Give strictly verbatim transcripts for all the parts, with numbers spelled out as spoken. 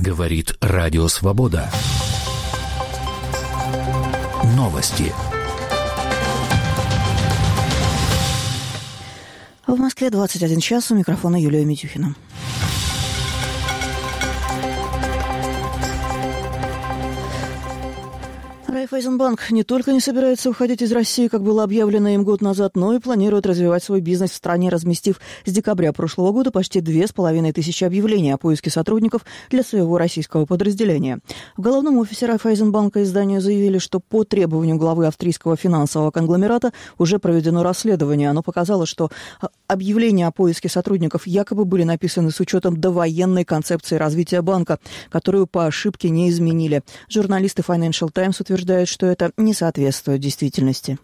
Говорит Радио Свобода. Новости. В Москве двадцать один час, у микрофона Юлия Митюхина. Райффайзенбанк не только не собирается уходить из России, как было объявлено им год назад, но и планирует развивать свой бизнес в стране, разместив с декабря прошлого года почти две с половиной тысячи объявлений о поиске сотрудников для своего российского подразделения. В головном офисе Райффайзенбанка изданию заявили, что по требованию главы австрийского финансового конгломерата уже проведено расследование. Оно показало, что объявления о поиске сотрудников якобы были написаны с учетом довоенной концепции развития банка, которую по ошибке не изменили. Журналисты Financial Times утверждают, что это не соответствует действительности.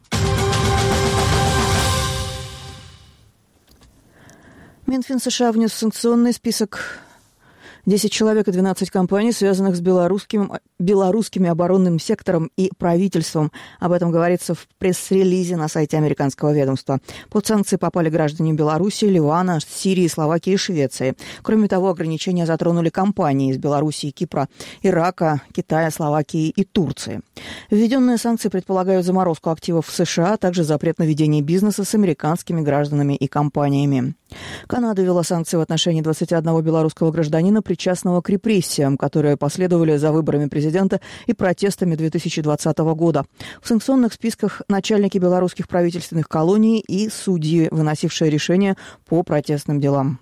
Минфин США внес в санкционный список десять человек и двенадцать компаний, связанных с белорусским, белорусским оборонным сектором и правительством. Об этом говорится в пресс-релизе на сайте американского ведомства. Под санкции попали граждане Беларуси, Ливана, Сирии, Словакии и Швеции. Кроме того, ограничения затронули компании из Белоруссии, Кипра, Ирака, Китая, Словакии и Турции. Введенные санкции предполагают заморозку активов в США, а также запрет на ведение бизнеса с американскими гражданами и компаниями. Канада ввела санкции в отношении двадцати одного белорусского гражданина, причастного к репрессиям, которые последовали за выборами президента и протестами две тысячи двадцатого года. В санкционных списках начальники белорусских правительственных колоний и судьи, выносившие решения по протестным делам.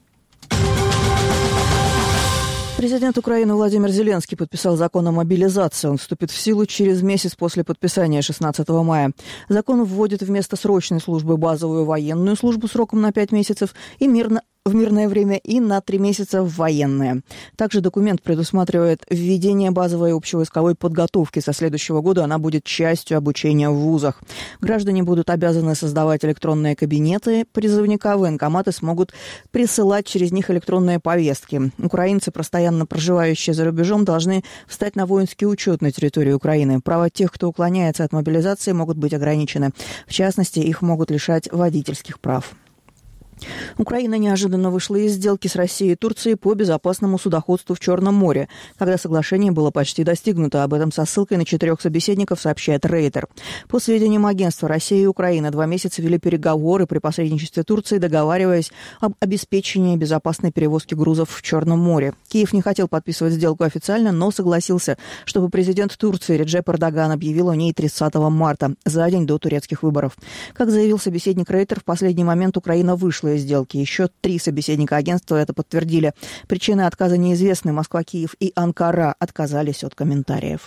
Президент Украины Владимир Зеленский подписал закон о мобилизации. Он вступит в силу через месяц после подписания, шестнадцатого мая. Закон вводит вместо срочной службы базовую военную службу сроком на пять месяцев и мирно в мирное время и на три месяца в военное. Также документ предусматривает введение базовой общевойсковой подготовки. Со следующего года она будет частью обучения в вузах. Граждане будут обязаны создавать электронные кабинеты призывника. Военкоматы смогут присылать через них электронные повестки. Украинцы, постоянно проживающие за рубежом, должны встать на воинский учет на территории Украины. Права тех, кто уклоняется от мобилизации, могут быть ограничены. В частности, их могут лишать водительских прав. Украина неожиданно вышла из сделки с Россией и Турцией по безопасному судоходству в Черном море, когда соглашение было почти достигнуто. Об этом со ссылкой на четырех собеседников сообщает Рейтер. По сведениям агентства, Россия и Украина два месяца вели переговоры при посредничестве Турции, договариваясь об обеспечении безопасной перевозки грузов в Черном море. Киев не хотел подписывать сделку официально, но согласился, чтобы президент Турции Реджеп Эрдоган объявил о ней тридцатого марта, за день до турецких выборов. Как заявил собеседник Рейтер, в последний момент Украина вышла сделки. Еще три собеседника агентства это подтвердили. Причины отказа неизвестны. Москва, Киев и Анкара отказались от комментариев.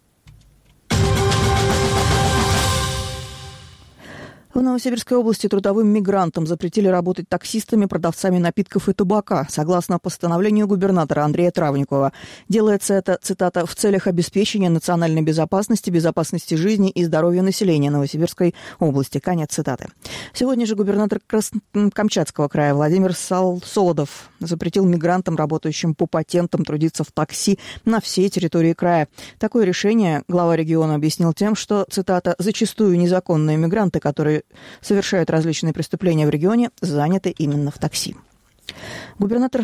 В Новосибирской области трудовым мигрантам запретили работать таксистами, продавцами напитков и табака. Согласно постановлению губернатора Андрея Травникова, делается это, цитата, «в целях обеспечения национальной безопасности, безопасности жизни и здоровья населения Новосибирской области». Конец цитаты. Сегодня же губернатор Камчатского края Владимир Солодов запретил мигрантам, работающим по патентам, трудиться в такси на всей территории края. Такое решение глава региона объяснил тем, что, цитата, «зачастую незаконные мигранты, которые совершают различные преступления в регионе, заняты именно в такси». Губернатор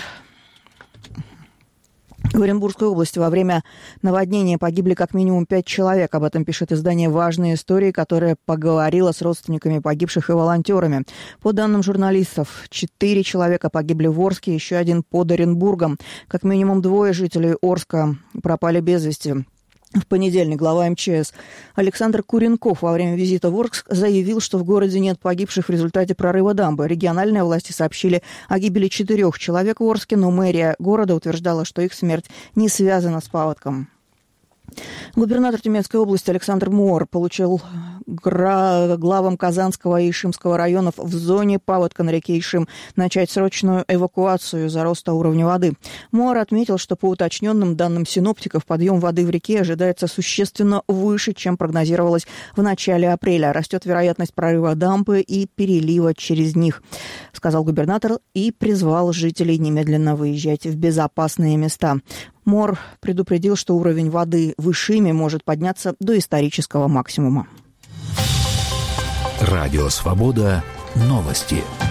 в Оренбургской области во время наводнения погибли как минимум пять человек. Об этом пишет издание «Важные истории», которое поговорило с родственниками погибших и волонтерами. По данным журналистов, четыре человека погибли в Орске, еще один под Оренбургом. Как минимум двое жителей Орска пропали без вести. В понедельник глава эм че эс Александр Куренков во время визита в Орск заявил, что в городе нет погибших в результате прорыва дамбы. Региональные власти сообщили о гибели четырех человек в Орске, но мэрия города утверждала, что их смерть не связана с паводком. Губернатор Тюменской области Александр Моор получил главам Казанского и Ишимского районов в зоне паводка на реке Ишим начать срочную эвакуацию из-за роста уровня воды. Моор отметил, что по уточненным данным синоптиков подъем воды в реке ожидается существенно выше, чем прогнозировалось в начале апреля. Растет вероятность прорыва дамбы и перелива через них, сказал губернатор и призвал жителей немедленно выезжать в безопасные места. Моор предупредил, что уровень воды в Ишиме может подняться до исторического максимума. Радио «Свобода». Новости.